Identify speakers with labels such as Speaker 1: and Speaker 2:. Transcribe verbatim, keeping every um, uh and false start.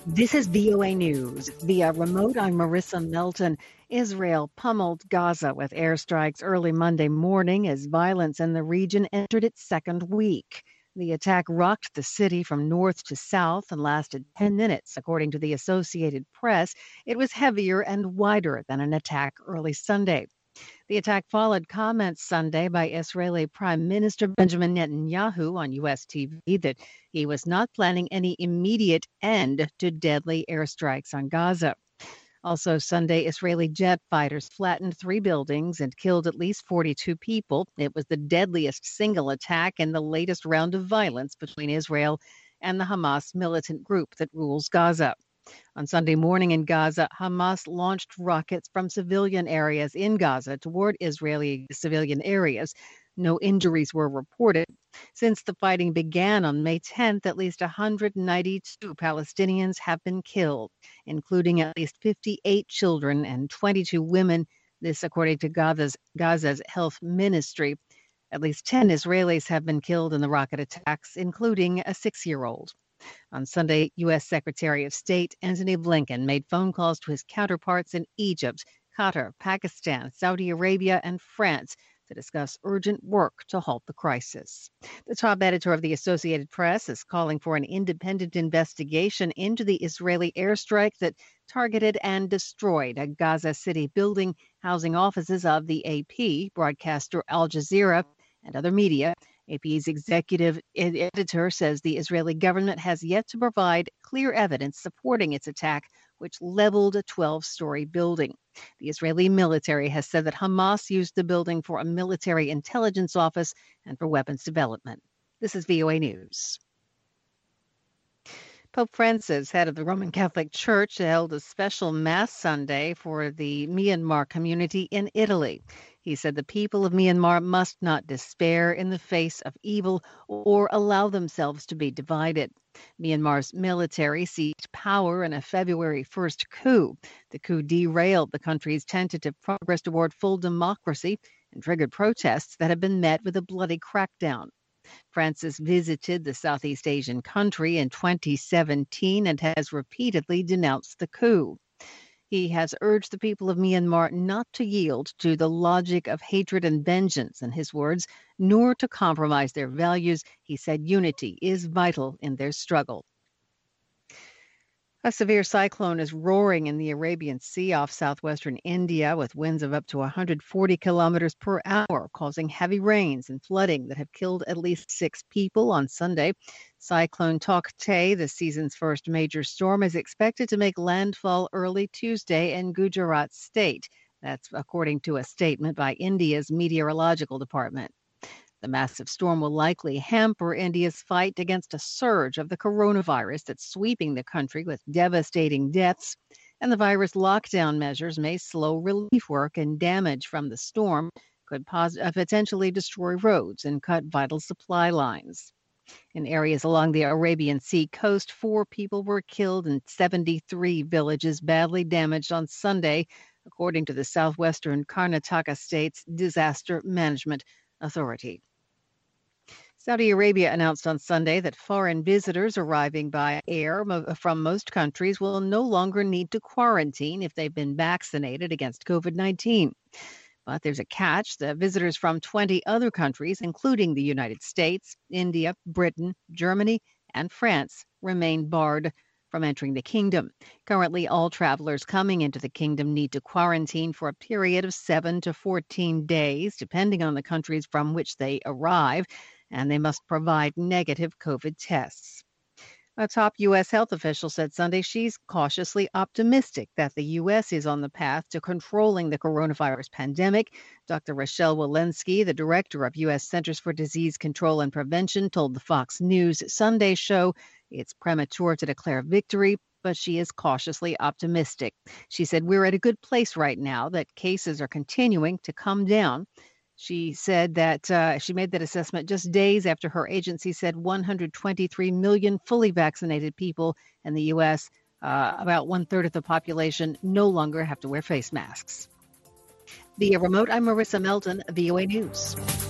Speaker 1: This is V O A News. Via remote, I'm Marissa Melton. Israel pummeled Gaza with airstrikes early Monday morning as violence in the region entered its second week. The attack rocked the city from north to south and lasted ten minutes, according to the Associated Press. It was heavier and wider than an attack early Sunday. The attack followed comments Sunday by Israeli Prime Minister Benjamin Netanyahu on U S T V that he was not planning any immediate end to deadly airstrikes on Gaza. Also Sunday, Israeli jet fighters flattened three buildings and killed at least forty-two people. It was the deadliest single attack in the latest round of violence between Israel and the Hamas militant group that rules Gaza. On Sunday morning in Gaza, Hamas launched rockets from civilian areas in Gaza toward Israeli civilian areas. No injuries were reported. Since the fighting began on May tenth, at least one hundred ninety-two Palestinians have been killed, including at least fifty-eight children and twenty-two women. This according to Gaza's, Gaza's health ministry. At least ten Israelis have been killed in the rocket attacks, including a six-year-old. On Sunday, U S Secretary of State Antony Blinken made phone calls to his counterparts in Egypt, Qatar, Pakistan, Saudi Arabia, and France to discuss urgent work to halt the crisis. The top editor of the Associated Press is calling for an independent investigation into the Israeli airstrike that targeted and destroyed a Gaza City building housing offices of the A P, broadcaster Al Jazeera, and other media. A P's executive editor says the Israeli government has yet to provide clear evidence supporting its attack, which leveled a twelve-story building. The Israeli military has said that Hamas used the building for a military intelligence office and for weapons development. This is V O A News. Pope Francis, head of the Roman Catholic Church, held a special Mass Sunday for the Myanmar community in Italy. He said the people of Myanmar must not despair in the face of evil or allow themselves to be divided. Myanmar's military seized power in a February first coup. The coup derailed the country's tentative progress toward full democracy and triggered protests that have been met with a bloody crackdown. Francis visited the Southeast Asian country in twenty seventeen and has repeatedly denounced the coup. He has urged the people of Myanmar not to yield to the logic of hatred and vengeance, in his words, nor to compromise their values. He said unity is vital in their struggle. A severe cyclone is roaring in the Arabian Sea off southwestern India with winds of up to one hundred forty kilometers per hour, causing heavy rains and flooding that have killed at least six people on Sunday. Cyclone Tauktae, the season's first major storm, is expected to make landfall early Tuesday in Gujarat state. That's according to a statement by India's meteorological department. The massive storm will likely hamper India's fight against a surge of the coronavirus that's sweeping the country with devastating deaths, and the virus lockdown measures may slow relief work, and damage from the storm could pos- uh, potentially destroy roads and cut vital supply lines. In areas along the Arabian Sea coast, four people were killed and seventy-three villages badly damaged on Sunday, according to the southwestern Karnataka state's disaster management authority. Saudi Arabia announced on Sunday that foreign visitors arriving by air from most countries will no longer need to quarantine if they've been vaccinated against covid nineteen. But there's a catch. The visitors from twenty other countries, including the United States, India, Britain, Germany, and France, remain barred from entering the kingdom. Currently, all travelers coming into the kingdom need to quarantine for a period of seven to fourteen days, depending on the countries from which they arrive, and they must provide negative COVID tests. A top U S health official said Sunday she's cautiously optimistic that the U S is on the path to controlling the coronavirus pandemic. Doctor Rochelle Walensky, the director of U S Centers for Disease Control and Prevention, told the Fox News Sunday show it's premature to declare victory, but she is cautiously optimistic. She said, "We're at a good place right now, that cases are continuing to come down." She said that uh, she made that assessment just days after her agency said one hundred twenty-three million fully vaccinated people in the U S, uh, about one third of the population, no longer have to wear face masks. Via remote, I'm Marissa Melton, V O A News.